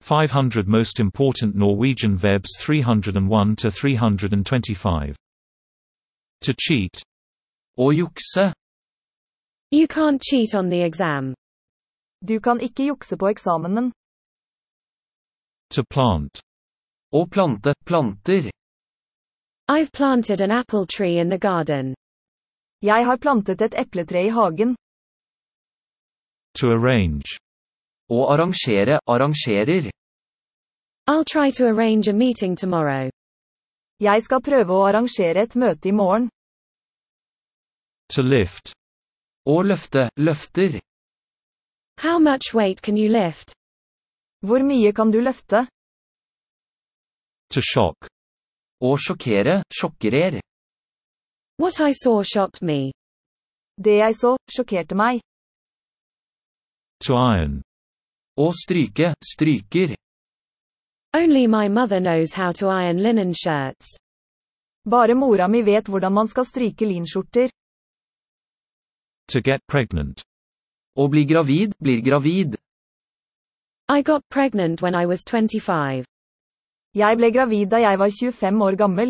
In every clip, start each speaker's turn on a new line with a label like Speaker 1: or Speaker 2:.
Speaker 1: 500 Most Important Norwegian Verbs 301 to 325. To cheat.
Speaker 2: Å jukse.
Speaker 3: You can't cheat on the exam.
Speaker 4: Du kan ikke jukse på eksamenen.
Speaker 1: To plant.
Speaker 2: Å plante, planter.
Speaker 3: I've planted an apple tree in the garden.
Speaker 4: Jeg har plantet et epletre i hagen.
Speaker 1: To arrange.
Speaker 2: Å arrangere, arrangerer.
Speaker 3: I'll try to arrange a meeting tomorrow.
Speaker 4: Jeg skal prøve å arrangere et møte i morgen.
Speaker 1: To lift.
Speaker 2: Å løfte, løfter.
Speaker 3: How much weight can you lift?
Speaker 4: Hvor mye kan du løfte?
Speaker 1: To shock.
Speaker 2: Å sjokkere, sjokkerer.
Speaker 3: What I saw shocked me.
Speaker 4: Det jeg så, sjokkerte meg.
Speaker 1: To iron.
Speaker 2: Å stryke, stryker.
Speaker 3: Only my mother knows how to iron linen shirts.
Speaker 4: Bare mora mi vet hvordan man skal stryke linskjorter.
Speaker 1: To get pregnant.
Speaker 2: Å bli gravid, blir gravid.
Speaker 3: I got pregnant when I was 25.
Speaker 4: Jeg ble gravid da jeg var 25 år gammel.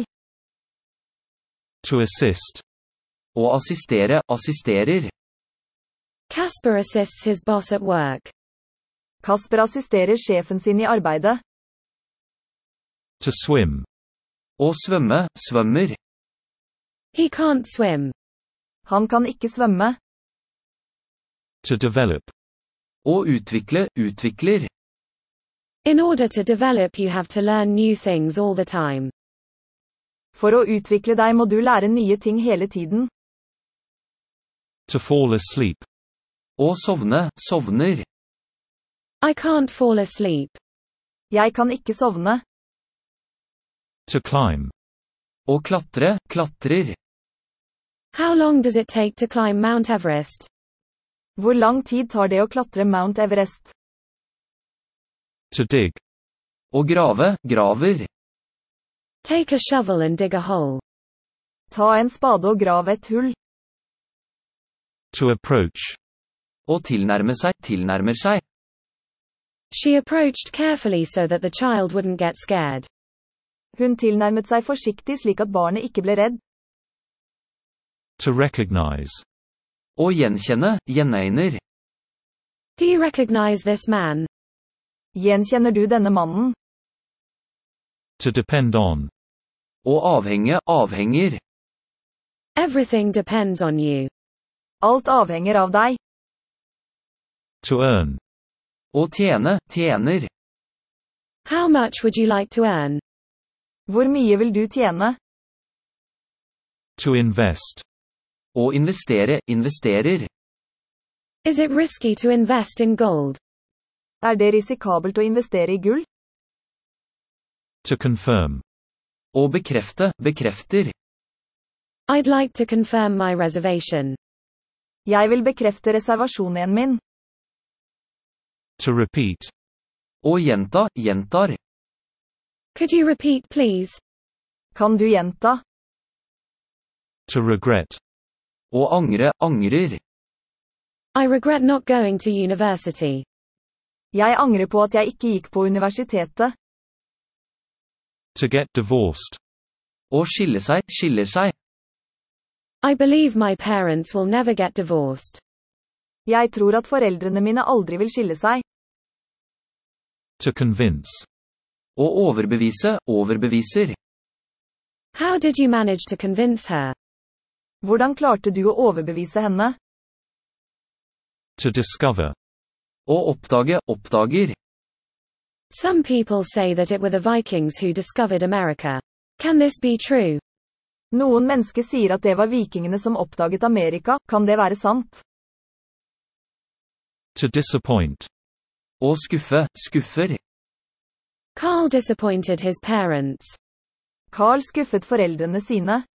Speaker 1: To assist.
Speaker 2: Å assistere, assisterer.
Speaker 3: Casper assists his boss at work.
Speaker 4: Kasper assisterer sjefen sin i arbeidet.
Speaker 1: To swim.
Speaker 2: Å svømme, svømmer.
Speaker 3: He can't swim.
Speaker 4: Han kan ikke svømme.
Speaker 1: To develop.
Speaker 2: Å utvikle, utvikler.
Speaker 3: In order to develop you have to learn new things all the time.
Speaker 4: For å utvikle deg må du lære nye ting hele tiden.
Speaker 1: To fall asleep.
Speaker 2: Å sovne, sovner.
Speaker 3: I can't fall asleep.
Speaker 4: Jeg kan ikke sovne.
Speaker 1: To climb.
Speaker 2: Å klatre, klatrer.
Speaker 3: How long does it take to climb Mount Everest?
Speaker 4: Hvor lang tid tar det å klatre Mount Everest?
Speaker 1: To dig.
Speaker 2: Å grave, graver.
Speaker 3: Take a shovel and dig a hole.
Speaker 4: Ta en spade og grav et hull.
Speaker 1: To approach.
Speaker 2: Å tilnærme seg, tilnærmer seg.
Speaker 3: She approached carefully so that the child wouldn't get scared.
Speaker 4: Hun tilnærmet seg forsiktig slik at barnet ikke ble redd.
Speaker 1: To recognize.
Speaker 2: Å gjenkjenne, gjenegner.
Speaker 3: Do you recognize this man?
Speaker 4: Gjenkjenner du denne mannen?
Speaker 1: To depend on.
Speaker 2: Å avhenge, avhenger.
Speaker 3: Everything depends on you.
Speaker 4: Alt avhenger av deg.
Speaker 1: To earn.
Speaker 2: Å tjene, tjener.
Speaker 3: How much would you like to earn?
Speaker 4: Hvor mye vil du tjene?
Speaker 1: To invest.
Speaker 2: Å investere, investerer.
Speaker 3: Is it risky to invest in gold?
Speaker 4: Det risikabelt å investere i gull?
Speaker 1: To confirm.
Speaker 2: Å bekrefte, bekrefter.
Speaker 3: I'd like to confirm my reservation.
Speaker 4: Jeg vil bekrefte reservasjonen min.
Speaker 1: To repeat.
Speaker 2: Å gjenta, gjentar.
Speaker 3: Could you repeat please?
Speaker 4: Kan du gjenta?
Speaker 1: To regret.
Speaker 2: Å angre, angrer.
Speaker 3: I regret not going to university.
Speaker 4: Jeg angrer på at jeg ikke gikk på universitetet.
Speaker 1: To get divorced.
Speaker 2: Å skille seg, skiller seg.
Speaker 3: I believe my parents will never get divorced.
Speaker 4: Jeg tror at foreldrene mine aldri vil skille seg.
Speaker 1: To convince.
Speaker 2: Å overbevise, overbeviser.
Speaker 3: How did you manage to convince her?
Speaker 4: Hvordan klarte du å overbevise henne?
Speaker 1: To discover.
Speaker 2: Å oppdage, oppdager.
Speaker 3: Some people say that it were the Vikings who discovered America. Can this be true?
Speaker 4: Noen mennesker sier at det var vikingene som oppdaget Amerika. Kan det være sant?
Speaker 1: To disappoint.
Speaker 2: Å skuffe, skuffer.
Speaker 3: Carl disappointed his parents.
Speaker 4: Carl skuffet foreldrene sine.